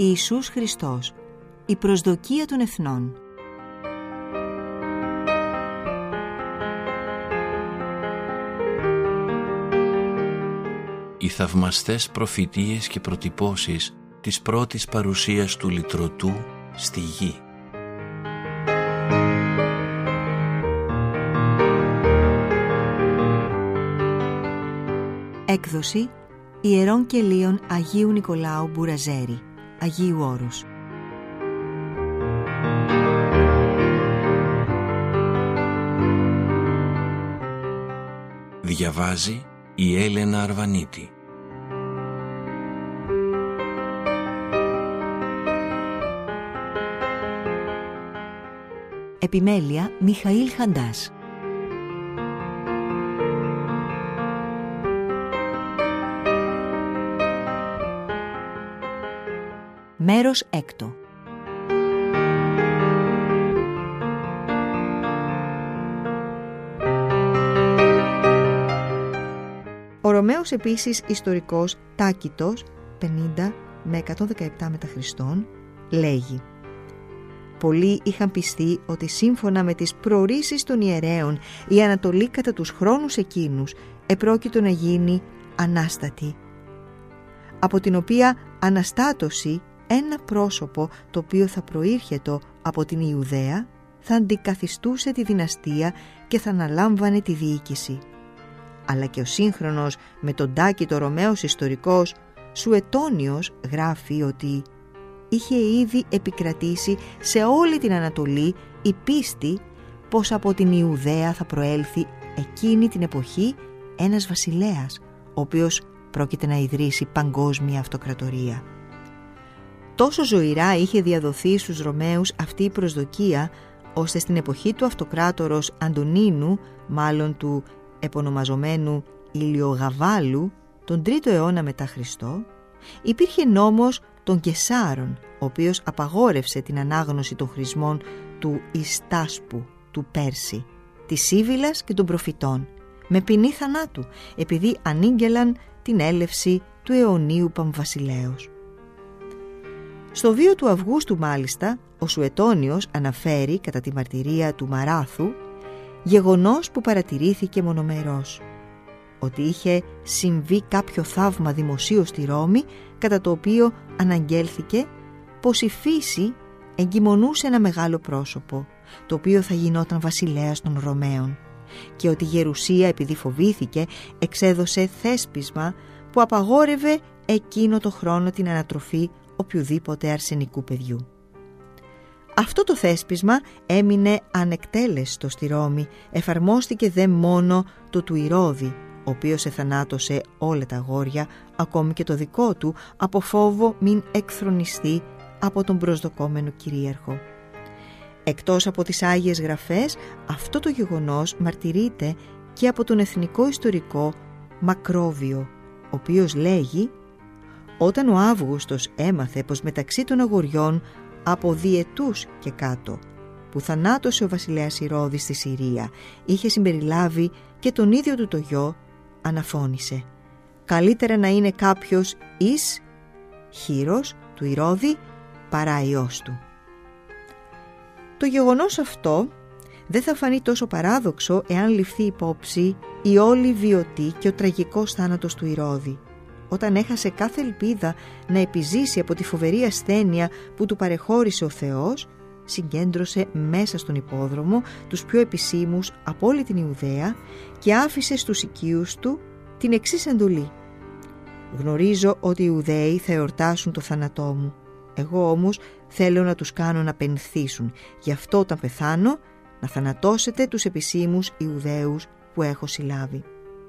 Ιησούς Χριστός, η προσδοκία των εθνών. Οι θαυμαστές προφητείες και προτυπώσεις της πρώτης παρουσίας του λυτρωτού στη γη. Έκδοση Ιερών Κελίων Αγίου Νικολάου Μπουραζέρη, Αγίου Όρους. Διαβάζει η Έλενα Αρβανίτη. Επιμέλεια Μιχαήλ Χαντάς. Μέρος έκτο. Ο Ρωμαίος επίσης ιστορικός Τάκητος 50 με 117 μετά Χριστόν λέγει: πολλοί είχαν πιστεί ότι σύμφωνα με τις προορίσεις των ιερέων η Ανατολή κατά τους χρόνους εκείνους επρόκειτο να γίνει ανάστατη, από την οποία αναστάτωση ένα πρόσωπο το οποίο θα προήρχετο από την Ιουδαία θα αντικαθιστούσε τη δυναστεία και θα αναλάμβανε τη διοίκηση. Αλλά και ο σύγχρονος με τον Τάκητο Ρωμαίος ιστορικός Σουετόνιος γράφει ότι είχε ήδη επικρατήσει σε όλη την Ανατολή η πίστη πως από την Ιουδαία θα προέλθει εκείνη την εποχή ένας βασιλέας, ο οποίος πρόκειται να ιδρύσει παγκόσμια αυτοκρατορία. Τόσο ζωηρά είχε διαδοθεί στους Ρωμαίους αυτή η προσδοκία, ώστε στην εποχή του αυτοκράτορος Αντωνίνου, μάλλον του επωνομαζομένου Ηλιογαβάλου, τον 3ο αιώνα μετά Χριστό, υπήρχε νόμος των Κεσάρων, ο οποίος απαγόρευσε την ανάγνωση των χρησμών του Ιστάσπου, του Πέρση, της Σύβυλας και των προφητών, με ποινή θανάτου, επειδή ανήγγελαν την έλευση του αιωνίου Παμβασιλέως. Στο βίο του Αυγούστου μάλιστα, ο Σουετόνιος αναφέρει κατά τη μαρτυρία του Μαράθου γεγονός που παρατηρήθηκε μονομερός, ότι είχε συμβεί κάποιο θαύμα δημοσίου στη Ρώμη, κατά το οποίο αναγγέλθηκε πως η φύση εγκυμονούσε ένα μεγάλο πρόσωπο, το οποίο θα γινόταν βασιλέας των Ρωμαίων, και ότι η Γερουσία, επειδή φοβήθηκε, εξέδωσε θέσπισμα που απαγόρευε εκείνο το χρόνο την ανατροφή οποιουδήποτε αρσενικού παιδιού. Αυτό το θέσπισμα έμεινε ανεκτέλεστο στη Ρώμη, εφαρμόστηκε δε μόνο το του Ηρώδη, ο οποίος εθανάτωσε όλα τα αγόρια, ακόμη και το δικό του, από φόβο μην εκθρονιστεί από τον προσδοκόμενο κυρίαρχο. Εκτός από τις Άγιες Γραφές, αυτό το γεγονός μαρτυρείται και από τον εθνικό ιστορικό Μακρόβιο, ο οποίος λέγει: όταν ο Αύγουστος έμαθε πως μεταξύ των αγοριών από διετούς και κάτω, που θανάτωσε ο βασιλέας Ηρώδης στη Συρία, είχε συμπεριλάβει και τον ίδιο του το γιο, αναφώνησε: καλύτερα να είναι κάποιος εις χείρος του Ηρώδη παρά ιός του. Το γεγονός αυτό δεν θα φανεί τόσο παράδοξο εάν ληφθεί υπόψη η όλη βιωτή και ο τραγικός θάνατος του Ηρώδη, όταν έχασε κάθε ελπίδα να επιζήσει από τη φοβερή ασθένεια που του παρεχώρησε ο Θεός, συγκέντρωσε μέσα στον υπόδρομο τους πιο επισήμους από όλη την Ιουδαία και άφησε στους οικείους του την εξής εντολή: γνωρίζω ότι οι Ιουδαίοι θα εορτάσουν το θάνατό μου, εγώ όμως θέλω να τους κάνω να πενθήσουν, γι' αυτό όταν πεθάνω να θανατώσετε τους επισήμους Ιουδαίους που έχω συλλάβει.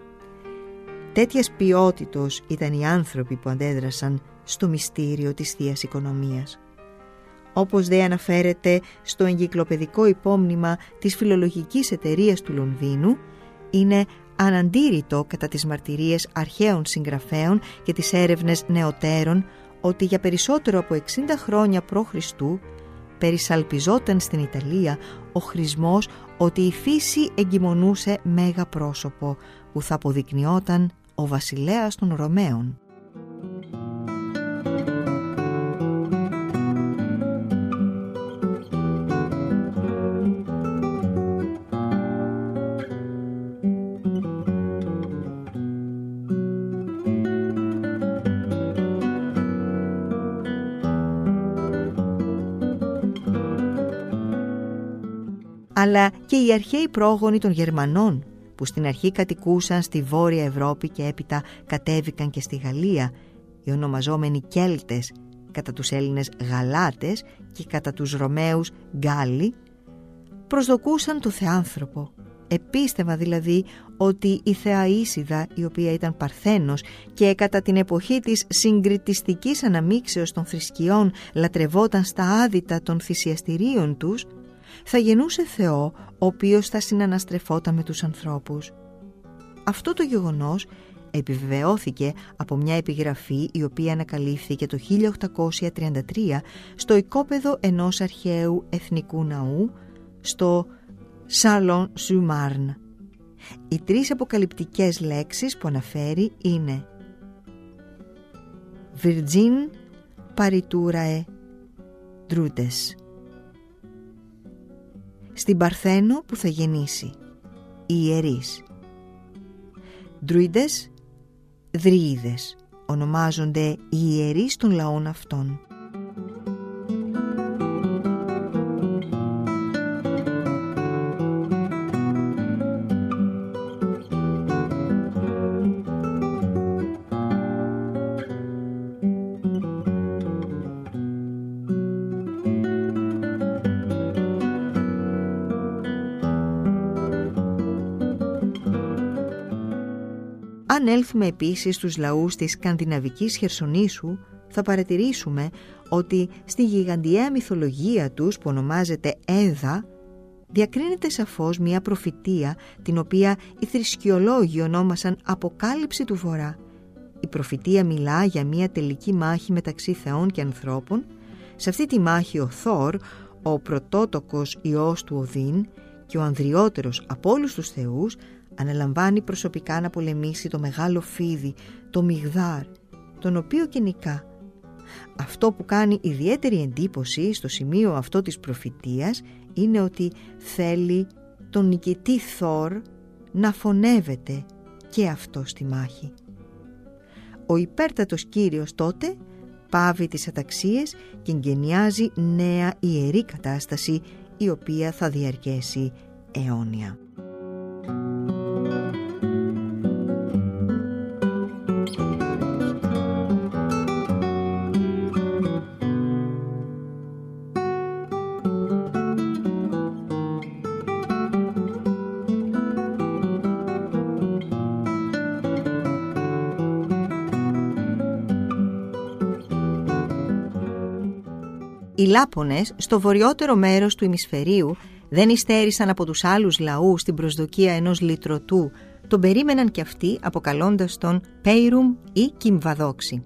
Τέτοιας ποιότητος ήταν οι άνθρωποι που αντέδρασαν στο μυστήριο της Θείας Οικονομίας. Όπως δε αναφέρεται στο εγκυκλοπαιδικό υπόμνημα της Φιλολογικής Εταιρείας του Λονδίνου, είναι αναντήρητο κατά τις μαρτυρίες αρχαίων συγγραφέων και τις έρευνες νεωτέρων ότι για περισσότερο από 60 χρόνια π.Χ. περισαλπιζόταν στην Ιταλία ο χρησμός ότι η φύση εγκυμονούσε μέγα πρόσωπο που θα αποδεικνυόταν ο βασιλέας των Ρωμαίων. αλλά και οι αρχαίοι πρόγονοι των Γερμανών, που στην αρχή κατοικούσαν στη Βόρεια Ευρώπη και έπειτα κατέβηκαν και στη Γαλλία, οι ονομαζόμενοι Κέλτες, κατά τους Έλληνες Γαλάτες και κατά τους Ρωμαίους Γκάλλοι, προσδοκούσαν το θεάνθρωπο. Επίστευα δηλαδή ότι η θεά Ίσιδα, η οποία ήταν Παρθένος και κατά την εποχή της συγκριτιστικής αναμίξεως των θρησκειών λατρευόταν στα άδυτα των θυσιαστηρίων τους, θα γεννούσε Θεό ο οποίος θα συναναστρεφόταν με τους ανθρώπους. Αυτό το γεγονός επιβεβαιώθηκε από μια επιγραφή η οποία ανακαλύφθηκε το 1833 στο οικόπεδο ενός αρχαίου εθνικού ναού στο Châlons-sur-Marne. Οι τρεις αποκαλυπτικές λέξεις που αναφέρει είναι Virgin Pariturae Drutes. Στην Παρθένο που θα γεννήσει, οι ιερείς. Druides, Δρύηδες, ονομάζονται οι ιερείς των λαών αυτών. Αν έλθουμε επίσης στους λαούς της Σκανδιναβικής Χερσονήσου, θα παρατηρήσουμε ότι στη γιγαντιαία μυθολογία τους που ονομάζεται Έδα, διακρίνεται σαφώς μια προφητεία την οποία οι θρησκειολόγοι ονόμασαν Αποκάλυψη του Βορρά. Η προφητεία μιλά για μια τελική μάχη μεταξύ θεών και ανθρώπων. Σε αυτή τη μάχη ο Θόρ, ο πρωτότοκος ιός του Οδύν και ο ανδριότερος από όλους τους θεούς, αναλαμβάνει προσωπικά να πολεμήσει το μεγάλο φίδι, το Μιγδάρ, τον οποίο και νικά. Αυτό που κάνει ιδιαίτερη εντύπωση στο σημείο αυτό της προφητείας είναι ότι θέλει τον νικητή Θόρ να φωνεύεται και αυτό στη μάχη. Ο υπέρτατος Κύριος τότε πάβει τις αταξίες και εγκαινιάζει νέα ιερή κατάσταση, η οποία θα διαρκέσει αιώνια. Οι Λάπωνες στο βορειότερο μέρος του ημισφαιρίου δεν υστέρησαν από τους άλλους λαούς στην προσδοκία ενός λυτρωτού. Τον περίμεναν κι αυτοί αποκαλώντας τον Πέιρουμ ή Κυμβαδόξη.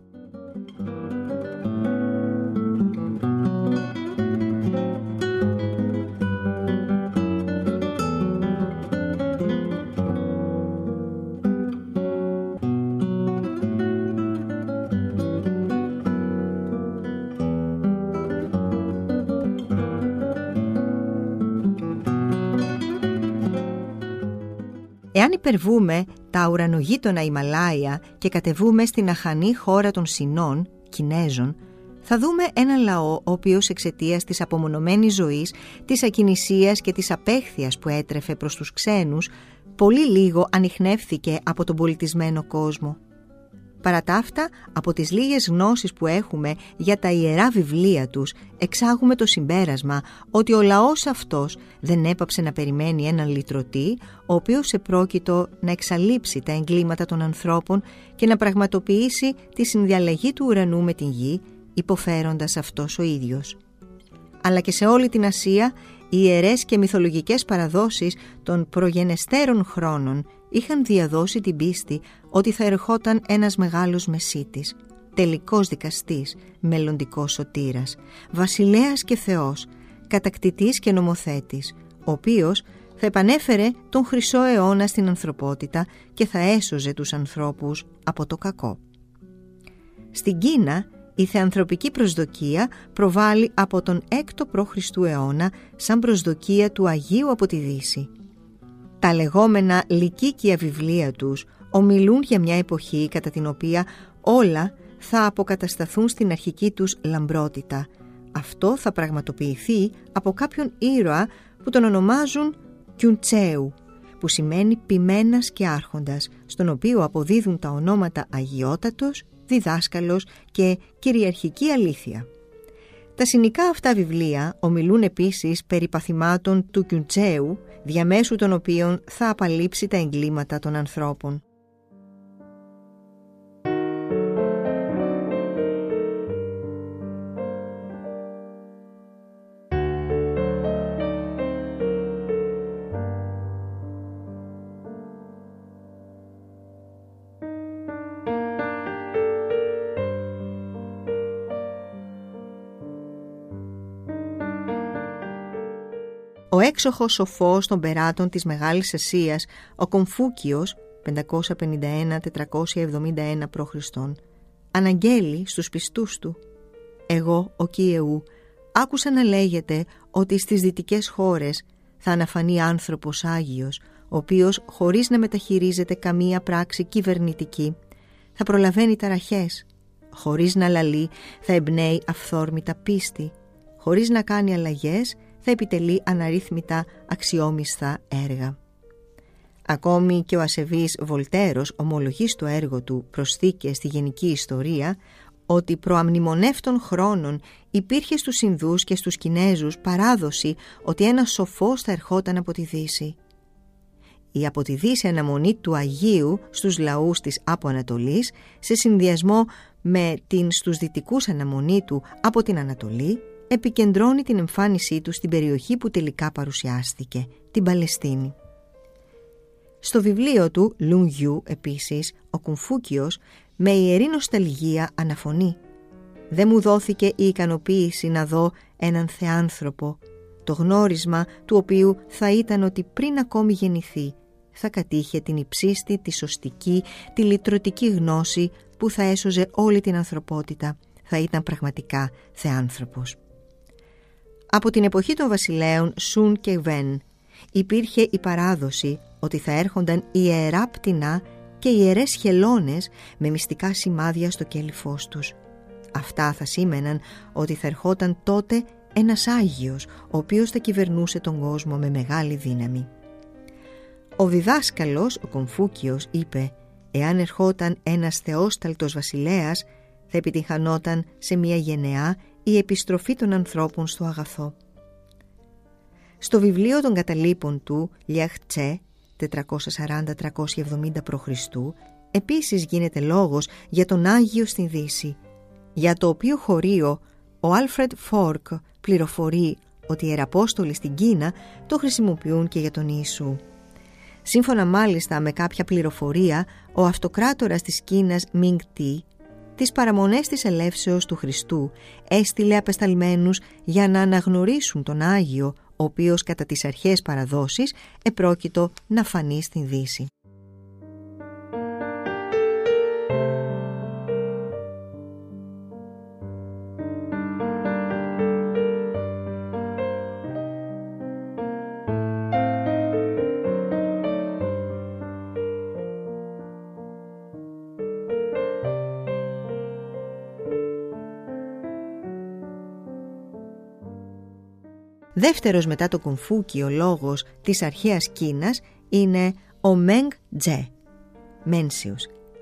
Εάν υπερβούμε τα ουρανογείτονα Ιμαλάια και κατεβούμε στην αχανή χώρα των Σινών, Κινέζων, θα δούμε ένα λαό ο οποίος εξαιτίας της απομονωμένης ζωής, της ακινησίας και της απέχθειας που έτρεφε προς τους ξένους, πολύ λίγο ανιχνεύθηκε από τον πολιτισμένο κόσμο. Παρά τα αυτά, από τις λίγες γνώσεις που έχουμε για τα ιερά βιβλία τους, εξάγουμε το συμπέρασμα ότι ο λαός αυτός δεν έπαψε να περιμένει έναν λυτρωτή, ο οποίος επρόκειτο να εξαλείψει τα εγκλήματα των ανθρώπων και να πραγματοποιήσει τη συνδιαλλαγή του ουρανού με την γη, υποφέροντας αυτός ο ίδιος. Αλλά και σε όλη την Ασία, οι ιερές και μυθολογικές παραδόσεις των προγενεστέρων χρόνων είχαν διαδώσει την πίστη ότι θα ερχόταν ένας μεγάλος Μεσσίτης, τελικός δικαστής, μελλοντικός σωτήρας, βασιλέας και Θεός, κατακτητής και νομοθέτης, ο οποίος θα επανέφερε τον χρυσό αιώνα στην ανθρωπότητα και θα έσωζε τους ανθρώπους από το κακό. Στην Κίνα, η θεανθρωπική προσδοκία προβάλλει από τον 6ο π.Χ. αιώνα σαν προσδοκία του Αγίου από τη Δύση. Τα λεγόμενα λυκίκια βιβλία τους ομιλούν για μια εποχή κατά την οποία όλα θα αποκατασταθούν στην αρχική τους λαμπρότητα. Αυτό θα πραγματοποιηθεί από κάποιον ήρωα που τον ονομάζουν Κιουντσέου, που σημαίνει ποιμένας και άρχοντας, στον οποίο αποδίδουν τα ονόματα αγιότατος, διδάσκαλος και κυριαρχική αλήθεια. Τα συνικά αυτά βιβλία ομιλούν επίσης περί παθημάτων του Κιουντσέου, διαμέσου των οποίων θα απαλείψει τα εγκλήματα των ανθρώπων. Ο έξοχος σοφός των περάτων της Μεγάλης Ασίας, ο Κομφούκιος, 551-471 π.Χ., αναγγέλει στους πιστούς του: «Εγώ, ο Κιεού, άκουσα να λέγεται ότι στις δυτικές χώρες θα αναφανεί άνθρωπος Άγιος, ο οποίος, χωρίς να μεταχειρίζεται καμία πράξη κυβερνητική, θα προλαβαίνει ταραχές, χωρίς να λαλεί θα εμπνέει αυθόρμητα πίστη, χωρίς να κάνει αλλαγές θα επιτελεί αναρρύθμιτα αξιόμισθα έργα». Ακόμη και ο ασεβής Βολτέρος ομολογεί στο έργο του «Προσθήκες στη Γενική Ιστορία» ότι προαμνημονεύτων χρόνων υπήρχε στους Ινδούς και στους Κινέζους παράδοση ότι ένας σοφός θα ερχόταν από τη Δύση. Η από τη Δύση αναμονή του Αγίου στους λαούς της από Ανατολής, σε συνδυασμό με την στους δυτικούς αναμονή του από την Ανατολή, επικεντρώνει την εμφάνισή του στην περιοχή που τελικά παρουσιάστηκε, την Παλαιστίνη. Στο βιβλίο του Λουνγιού επίσης, ο Κομφούκιος με ιερή νοσταλγία αναφωνεί: «Δεν μου δόθηκε η ικανοποίηση να δω έναν θεάνθρωπο, το γνώρισμα του οποίου θα ήταν ότι πριν ακόμη γεννηθεί θα κατήχε την υψίστη, τη σωστική, τη λυτρωτική γνώση που θα έσωζε όλη την ανθρωπότητα, θα ήταν πραγματικά θεάνθρωπος». Από την εποχή των βασιλέων Σουν και Βεν υπήρχε η παράδοση ότι θα έρχονταν ιερά πτηνά και ιερές χελώνες με μυστικά σημάδια στο κέλυφός τους. Αυτά θα σήμαιναν ότι θα ερχόταν τότε ένας Άγιος, ο οποίος θα κυβερνούσε τον κόσμο με μεγάλη δύναμη. Ο διδάσκαλος, ο Κομφούκιος, είπε: «Εάν ερχόταν ένας θεόσταλτος βασιλέας, θα επιτυγχανόταν σε μια γενεά η επιστροφή των ανθρώπων στο αγαθό». Στο βιβλίο των καταλήπων του Λιαχτσε 440-370 π.Χ. επίσης γίνεται λόγος για τον Άγιο στην Δύση, για το οποίο χωρίο ο Άλφρεντ Φόρκ πληροφορεί ότι οι ιεραπόστολοι στην Κίνα το χρησιμοποιούν και για τον Ιησού. Σύμφωνα μάλιστα με κάποια πληροφορία, ο αυτοκράτορας της Κίνας Μινγκ Τι, τις παραμονές της ελεύσεως του Χριστού, έστειλε απεσταλμένους για να αναγνωρίσουν τον Άγιο, ο οποίος κατά τις αρχαίες παραδόσεις επρόκειτο να φανεί στην Δύση. Δεύτερος μετά το Κομφούκιο λόγος της αρχαίας Κίνας είναι ο Μενγκ Τζε, Μένσιος,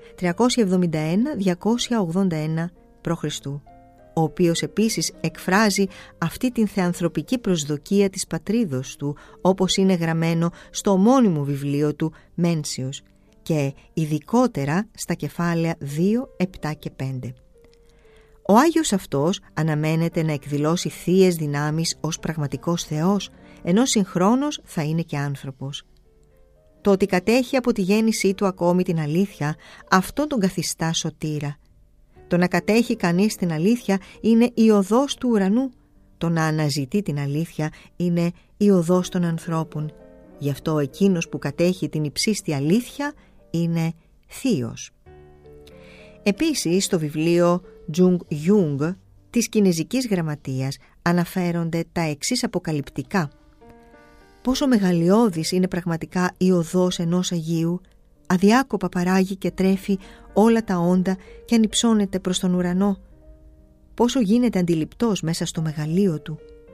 371-281 π.Χ., ο οποίος επίσης εκφράζει αυτή την θεανθρωπική προσδοκία της πατρίδος του, όπως είναι γραμμένο στο ομώνυμο βιβλίο του Μένσιος και ειδικότερα στα κεφάλαια 2, 7 και 5. Ο Άγιος αυτός αναμένεται να εκδηλώσει θείες δυνάμεις ως πραγματικός Θεός, ενώ συγχρόνως θα είναι και άνθρωπος. Το ότι κατέχει από τη γέννησή του ακόμη την αλήθεια, αυτό τον καθιστά σωτήρα. Το να κατέχει κανείς την αλήθεια είναι η οδός του ουρανού. Το να αναζητεί την αλήθεια είναι η οδός των ανθρώπων. Γι' αυτό εκείνος που κατέχει την υψίστη αλήθεια είναι θείος. Επίσης, στο βιβλίο Τζουνγκ Γιούγκ της Κινεζικής Γραμματείας αναφέρονται τα εξής αποκαλυπτικά: πόσο μεγαλειώδης είναι πραγματικά η οδός ενός Αγίου, αδιάκοπα παράγει και τρέφει όλα τα όντα και ανυψώνεται προς τον ουρανό, πόσο γίνεται αντιληπτός μέσα στο μεγαλείο του.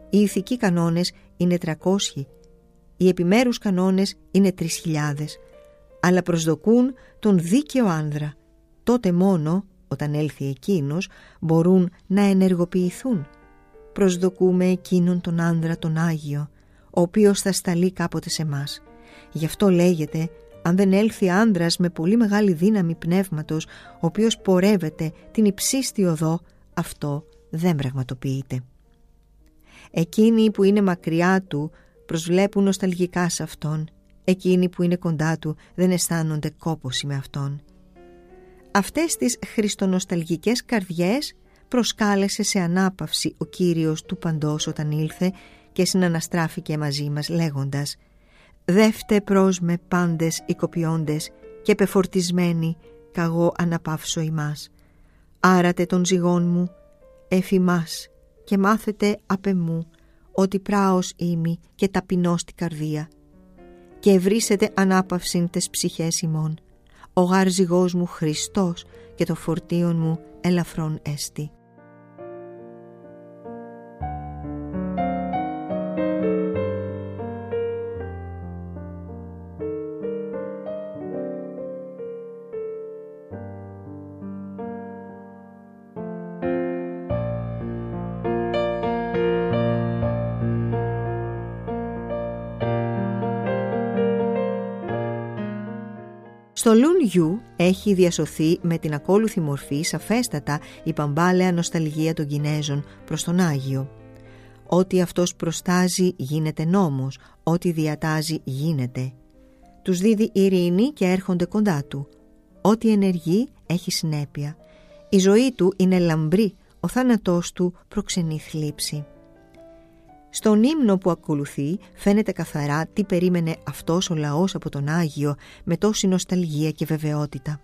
Οι ηθικοί κανόνες είναι 300, οι επιμέρους κανόνες είναι 3.000, αλλά προσδοκούν τον δίκαιο άνδρα. Τότε μόνο, όταν έλθει εκείνος, μπορούν να ενεργοποιηθούν. Προσδοκούμε εκείνον τον άνδρα τον Άγιο, ο οποίος θα σταλεί κάποτε σε μας. Γι' αυτό λέγεται, αν δεν έλθει άνδρας με πολύ μεγάλη δύναμη πνεύματος, ο οποίος πορεύεται την υψίστη οδό, αυτό δεν πραγματοποιείται. Εκείνοι που είναι μακριά του προσβλέπουν νοσταλγικά σε αυτόν. Εκείνοι που είναι κοντά του δεν αισθάνονται κόπωση με αυτόν. Αυτές τις χριστονοσταλγικές καρδιές προσκάλεσε σε ανάπαυση ο Κύριος του Παντός όταν ήλθε και συναναστράφηκε μαζί μας λέγοντας «Δεύτε προς με πάντες οικοποιώντες και πεφορτισμένοι καγώ αναπαύσω ημάς. Άρατε των ζυγών μου εφημάς και μάθετε απ' εμού ότι πράος είμαι και ταπεινός τη καρδία. Και ευρύσετε ανάπαυσιν τες ψυχές ημών. Ο γάρ ζυγός μου Χριστός και το φορτίον μου ελαφρόν έστι». Στο Λουν Γιου έχει διασωθεί με την ακόλουθη μορφή σαφέστατα η παμπάλαια νοσταλγία των Κινέζων προς τον Άγιο. Ό,τι αυτός προστάζει γίνεται νόμος, ό,τι διατάζει γίνεται. Τους δίδει ειρήνη και έρχονται κοντά του. Ό,τι ενεργεί έχει συνέπεια. Η ζωή του είναι λαμπρή, ο θάνατός του προξενεί θλίψη. Στον ύμνο που ακολουθεί φαίνεται καθαρά τι περίμενε αυτός ο λαός από τον Άγιο με τόση νοσταλγία και βεβαιότητα.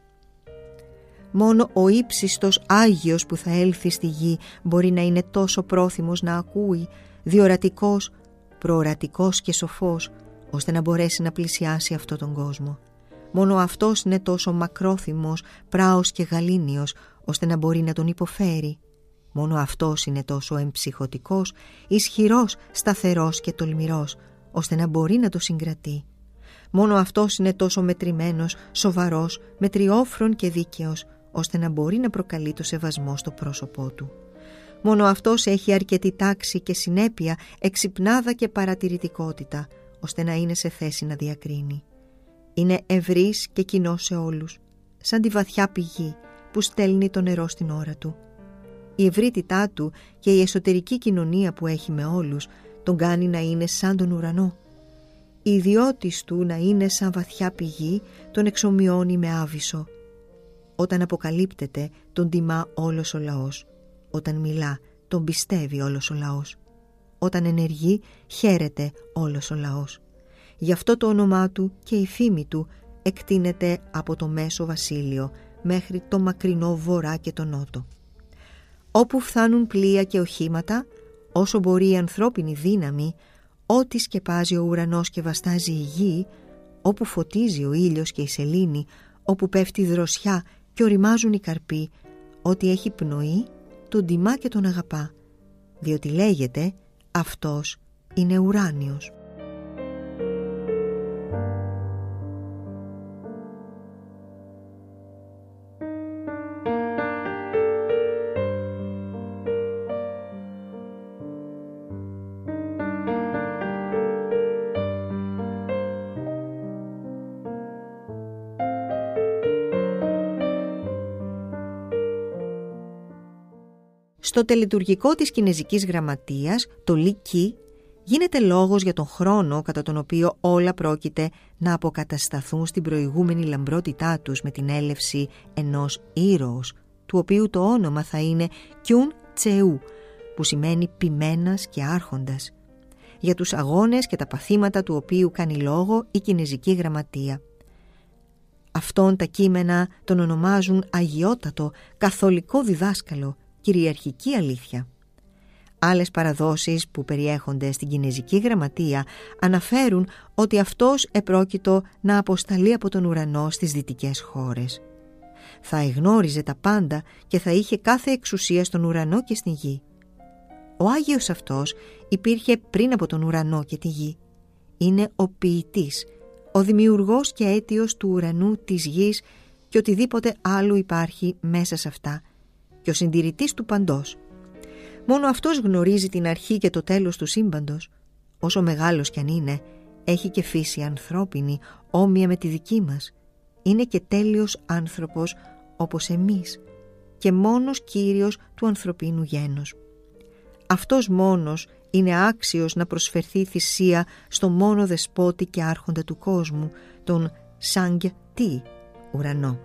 Μόνο ο ύψιστος Άγιος που θα έλθει στη γη μπορεί να είναι τόσο πρόθυμος να ακούει, διορατικός, προορατικός και σοφός, ώστε να μπορέσει να πλησιάσει αυτόν τον κόσμο. Μόνο αυτός είναι τόσο μακρόθυμος, πράος και γαλήνιος, ώστε να μπορεί να τον υποφέρει. Μόνο αυτός είναι τόσο εμψυχωτικός, ισχυρός, σταθερός και τολμηρός, ώστε να μπορεί να το συγκρατεί. Μόνο αυτός είναι τόσο μετρημένος, σοβαρός, μετριόφρον και δίκαιος, ώστε να μπορεί να προκαλεί το σεβασμό στο πρόσωπό του. Μόνο αυτός έχει αρκετή τάξη και συνέπεια, εξυπνάδα και παρατηρητικότητα, ώστε να είναι σε θέση να διακρίνει. Είναι ευρύς και κοινός σε όλους, σαν τη βαθιά πηγή που στέλνει το νερό στην ώρα του. Η ευρύτητά του και η εσωτερική κοινωνία που έχει με όλους τον κάνει να είναι σαν τον ουρανό. Η ιδιότης του να είναι σαν βαθιά πηγή τον εξομοιώνει με άβυσσο. Όταν αποκαλύπτεται τον τιμά όλος ο λαός. Όταν μιλά τον πιστεύει όλος ο λαός. Όταν ενεργεί χαίρεται όλος ο λαός. Γι' αυτό το όνομά του και η φήμη του εκτείνεται από το μέσο βασίλειο μέχρι το μακρινό βορρά και το νότο. Όπου φθάνουν πλοία και οχήματα, όσο μπορεί η ανθρώπινη δύναμη, ό,τι σκεπάζει ο ουρανός και βαστάζει η γη, όπου φωτίζει ο ήλιος και η σελήνη, όπου πέφτει η δροσιά και οριμάζουν οι καρποί, ό,τι έχει πνοή, τον τιμά και τον αγαπά, διότι λέγεται αυτός είναι ουράνιος. Στο τελετουργικό της Κινεζικής Γραμματείας, το Λι Κι, γίνεται λόγος για τον χρόνο κατά τον οποίο όλα πρόκειται να αποκατασταθούν στην προηγούμενη λαμπρότητά τους με την έλευση ενός ήρωος, του οποίου το όνομα θα είναι Κιουν Τσεού, που σημαίνει ποιμένας και άρχοντας, για τους αγώνες και τα παθήματα του οποίου κάνει λόγο η Κινεζική Γραμματεία. Αυτόν τα κείμενα τον ονομάζουν αγιότατο, καθολικό διδάσκαλο, κυριαρχική αλήθεια. Άλλες παραδόσεις που περιέχονται στην Κινεζική Γραμματεία αναφέρουν ότι αυτός επρόκειτο να αποσταλεί από τον ουρανό στις δυτικές χώρες. Θα εγνώριζε τα πάντα και θα είχε κάθε εξουσία στον ουρανό και στη γη. Ο Άγιος αυτός υπήρχε πριν από τον ουρανό και τη γη. Είναι ο ποιητής, ο δημιουργός και αίτιος του ουρανού, της γης και οτιδήποτε άλλο υπάρχει μέσα σε αυτά και ο συντηρητής του παντός. Μόνο αυτός γνωρίζει την αρχή και το τέλος του σύμπαντος. Όσο μεγάλος κι αν είναι, έχει και φύση ανθρώπινη, όμοια με τη δική μας. Είναι και τέλειος άνθρωπος όπως εμείς και μόνος Κύριος του ανθρωπίνου γένους. Αυτός μόνος είναι άξιος να προσφερθεί θυσία στο μόνο δεσπότη και άρχοντα του κόσμου, τον Σανγκ-Τι, ουρανό.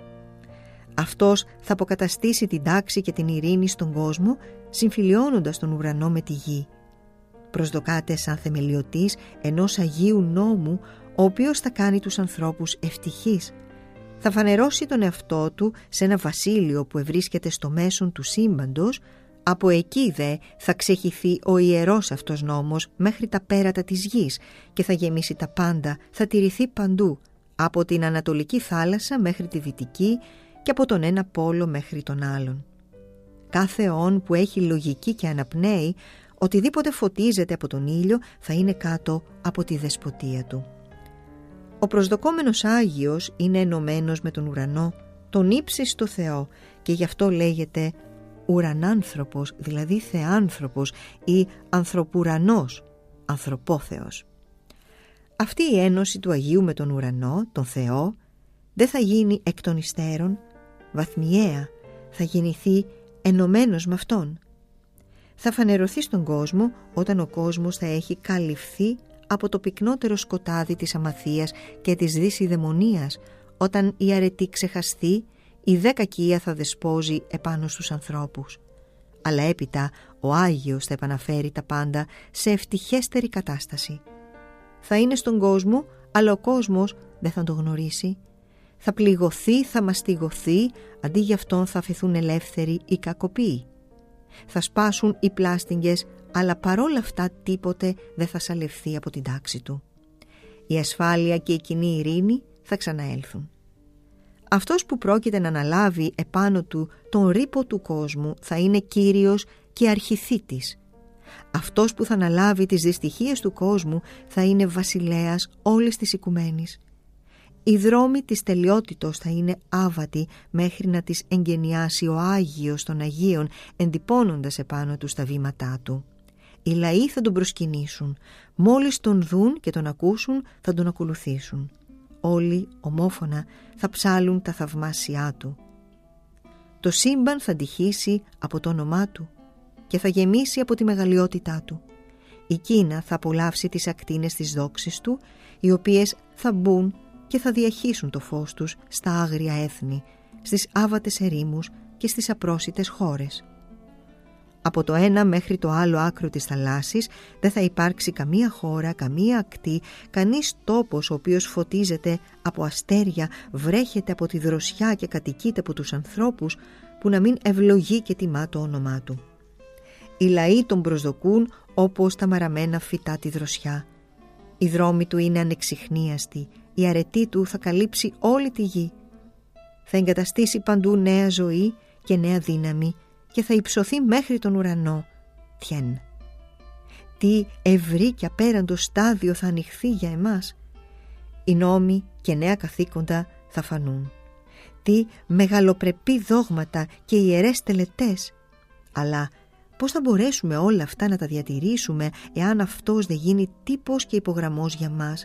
Αυτός θα αποκαταστήσει την τάξη και την ειρήνη στον κόσμο, συμφιλιώνοντας τον ουρανό με τη γη. Προσδοκάται σαν θεμελιωτής ενός Αγίου νόμου, ο οποίος θα κάνει τους ανθρώπους ευτυχείς. Θα φανερώσει τον εαυτό του σε ένα βασίλειο που ευρίσκεται στο μέσον του σύμπαντος. Από εκεί δε θα ξεχυθεί ο ιερός αυτός νόμος μέχρι τα πέρατα της γης και θα γεμίσει τα πάντα, θα τηρηθεί παντού, από την Ανατολική θάλασσα μέχρι τη Δυτική και από τον ένα πόλο μέχρι τον άλλον. Κάθε όν που έχει λογική και αναπνέει, οτιδήποτε φωτίζεται από τον ήλιο θα είναι κάτω από τη δεσποτεία του. Ο προσδοκόμενος Άγιος είναι ενωμένος με τον ουρανό, τον ύψιστο Θεό, και γι' αυτό λέγεται ουρανάνθρωπος, δηλαδή θεάνθρωπος, ή ανθρωπουρανός, ανθρωπόθεος. Αυτή η ένωση του Αγίου με τον ουρανό, τον Θεό, δεν θα γίνει εκ των υστέρων, βαθμιαία, θα γεννηθεί ενωμένος με Αυτόν. Θα φανερωθεί στον κόσμο όταν ο κόσμος θα έχει καλυφθεί από το πυκνότερο σκοτάδι της αμαθείας και της δυσιδαιμονίας, όταν η αρετή ξεχαστεί, η δε κακία θα δεσπόζει επάνω στους ανθρώπους. Αλλά έπειτα ο Άγιος θα επαναφέρει τα πάντα σε ευτυχέστερη κατάσταση. Θα είναι στον κόσμο, αλλά ο κόσμος δεν θα τον γνωρίσει. Θα πληγωθεί, θα μαστιγωθεί, αντί για αυτόν θα αφηθούν ελεύθεροι οι κακοποιοί. Θα σπάσουν οι πλάστιγγες, αλλά παρόλα αυτά τίποτε δεν θα σαλευθεί από την τάξη του. Η ασφάλεια και η κοινή ειρήνη θα ξαναέλθουν. Αυτός που πρόκειται να αναλάβει επάνω του τον ρήπο του κόσμου θα είναι Κύριος και αρχιθήτης. Αυτός που θα αναλάβει τις δυστυχίες του κόσμου θα είναι βασιλέας όλης της οικουμένης. Οι δρόμοι της τελειότητος θα είναι άβατοι μέχρι να τις εγκαινιάσει ο Άγιος των Αγίων, εντυπώνοντας επάνω τους τα βήματά του. Οι λαοί θα τον προσκυνήσουν, μόλις τον δουν και τον ακούσουν θα τον ακολουθήσουν. Όλοι ομόφωνα θα ψάλουν τα θαυμάσια του. Το σύμπαν θα ντυχήσει από το όνομά του και θα γεμίσει από τη μεγαλειότητά του. Η Κίνα θα απολαύσει τις ακτίνες της δόξης του, οι οποίες θα μπουν και θα διαχύσουν το φως τους στα άγρια έθνη, στις άβατες ερήμους και στις απρόσιτες χώρες. Από το ένα μέχρι το άλλο άκρο της θαλάσσης δεν θα υπάρξει καμία χώρα, καμία ακτή, κανείς τόπος ο οποίος φωτίζεται από αστέρια, βρέχεται από τη δροσιά και κατοικείται από τους ανθρώπους, που να μην ευλογεί και τιμά το όνομά του. Οι λαοί τον προσδοκούν όπως τα μαραμένα φυτά τη δροσιά. Οι δρόμοι του είναι ανεξιχνίαστοι, η αρετή του θα καλύψει όλη τη γη. Θα εγκαταστήσει παντού νέα ζωή και νέα δύναμη και θα υψωθεί μέχρι τον ουρανό. Τιέν. Τι ευρύ και απέραντο στάδιο θα ανοιχθεί για εμάς. Οι νόμοι και νέα καθήκοντα θα φανούν. Τι μεγαλοπρεπή δόγματα και ιερές τελετές. Αλλά πώς θα μπορέσουμε όλα αυτά να τα διατηρήσουμε εάν αυτός δεν γίνει τύπος και υπογραμμός για μας?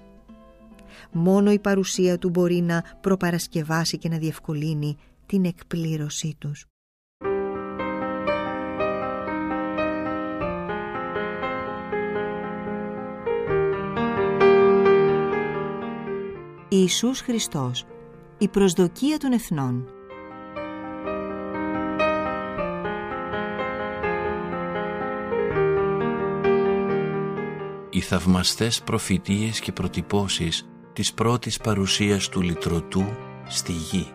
Μόνο η παρουσία του μπορεί να προπαρασκευάσει και να διευκολύνει την εκπλήρωσή τους. Ιησούς Χριστός, η προσδοκία των εθνών. Οι θαυμαστές προφητείες και προτυπώσεις της πρώτης παρουσίας του λυτρωτού στη γη.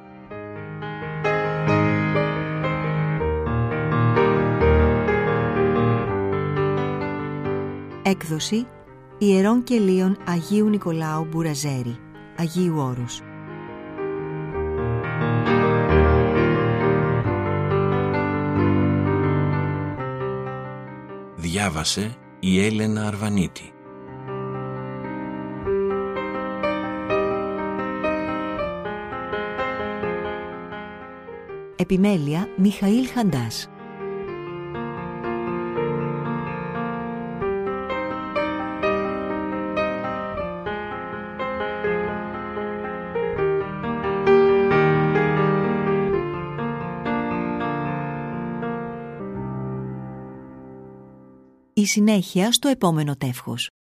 Έκδοση Ιερών Κελίων Αγίου Νικολάου Μπουραζέρη, Αγίου Όρους. διάβασε η Έλενα Αρβανίτη. Επιμέλεια Μιχαήλ Χαντάς. Η συνέχεια στο επόμενο τεύχος.